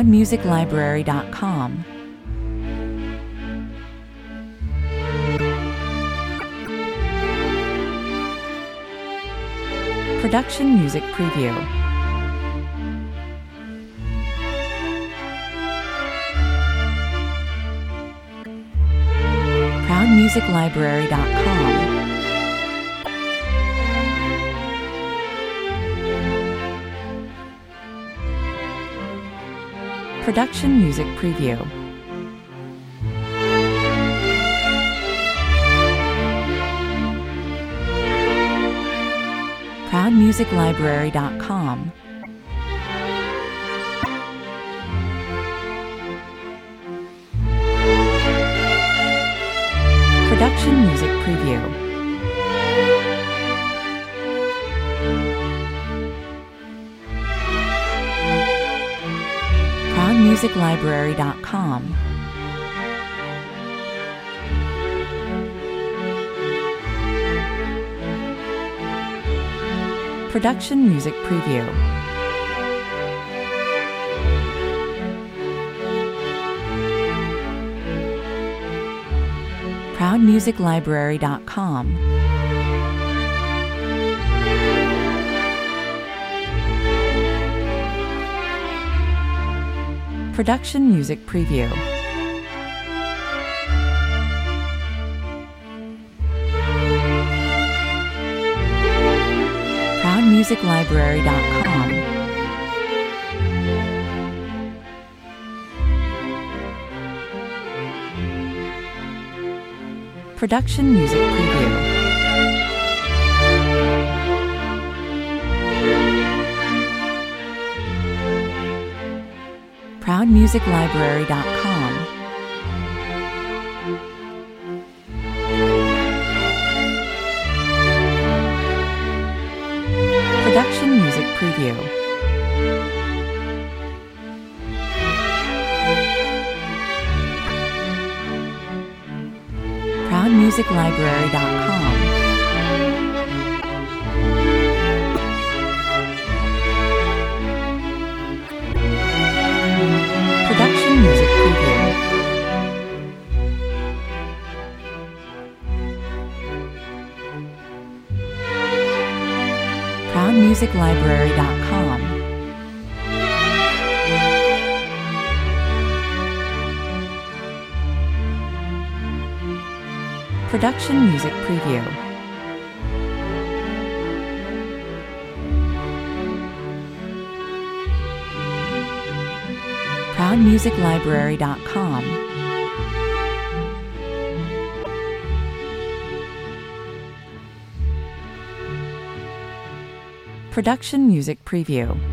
ProudMusicLibrary.com. Production Music Preview. ProudMusicLibrary.com. Production Music Preview. ProudMusicLibrary.com. Production Music Preview. ProudMusicLibrary.com. Production Music Preview. ProudMusicLibrary.com. Production Music Preview. ProudMusicLibrary.com. Production Music Preview. ProudMusicLibrary.com. Production Music Preview. ProudMusicLibrary.com. Production Music Preview. ProudMusicLibrary.com. Production Music Preview. ProudMusicLibrary.com. Production Music Preview.